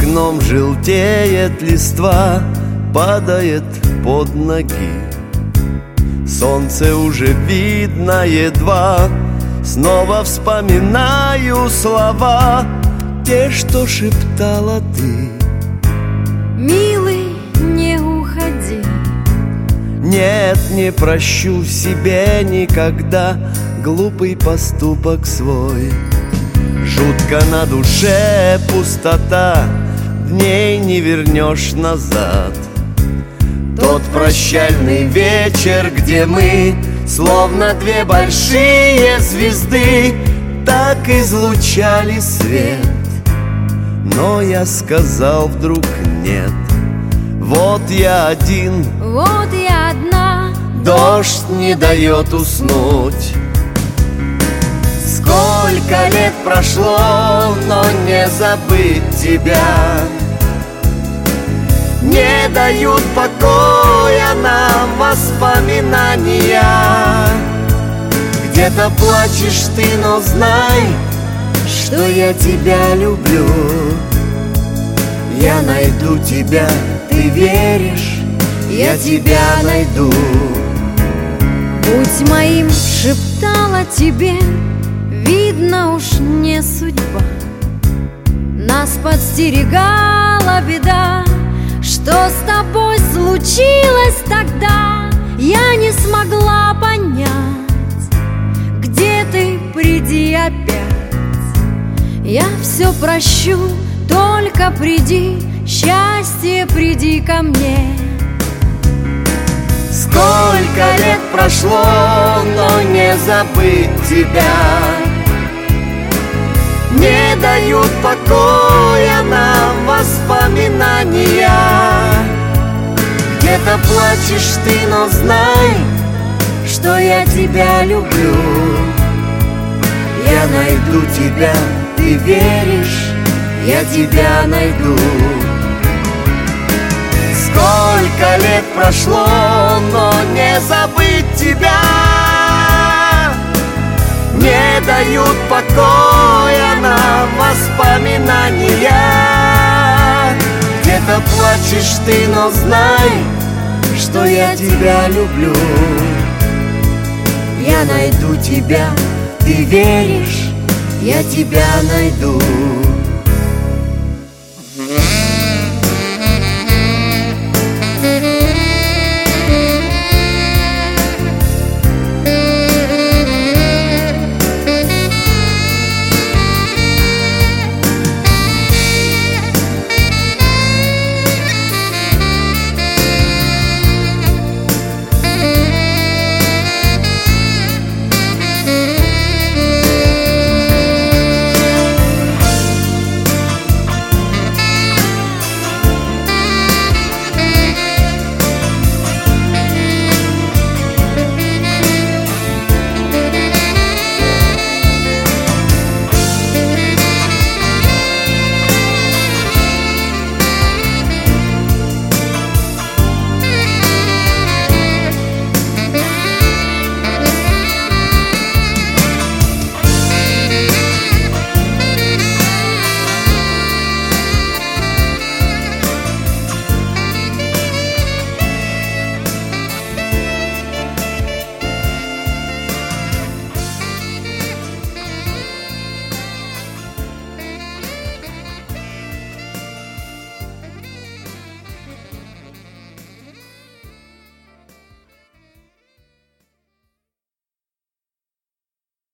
окном желтеет листва, падает под ноги. Солнце уже видно едва, снова вспоминаю слова, те, что шептала ты. Милый, не уходи. Нет, не прощу себе никогда глупый поступок свой. Жутко на душе пустота, дней не вернешь назад. Тот прощальный вечер, где мы, словно две большие звезды, так излучали свет. Но я сказал вдруг нет. Вот я один, вот я одна, дождь не дает уснуть. Сколько лет прошло, но не забыть тебя. Не дают покоя нам воспоминания. Где-то плачешь ты, но знай, что я тебя люблю. Я найду тебя, ты веришь, я тебя найду. Будь моим, шептала тебе, видно уж не судьба. Нас подстерегала беда. Что с тобой случилось тогда, я не смогла понять. Где ты, приди опять. Я все прощу, только приди, счастье, приди ко мне. Сколько лет прошло, но не забыть тебя. Не дают покоя нам воспоминания. Где-то плачешь ты, но знай, что я тебя люблю. Я найду тебя, ты веришь, я тебя найду. Сколько лет прошло, но не забыть тебя. Не дают покоя нам воспоминания. Где-то плачешь ты, но знай, что я тебя люблю. Я найду тебя, ты веришь, я тебя найду.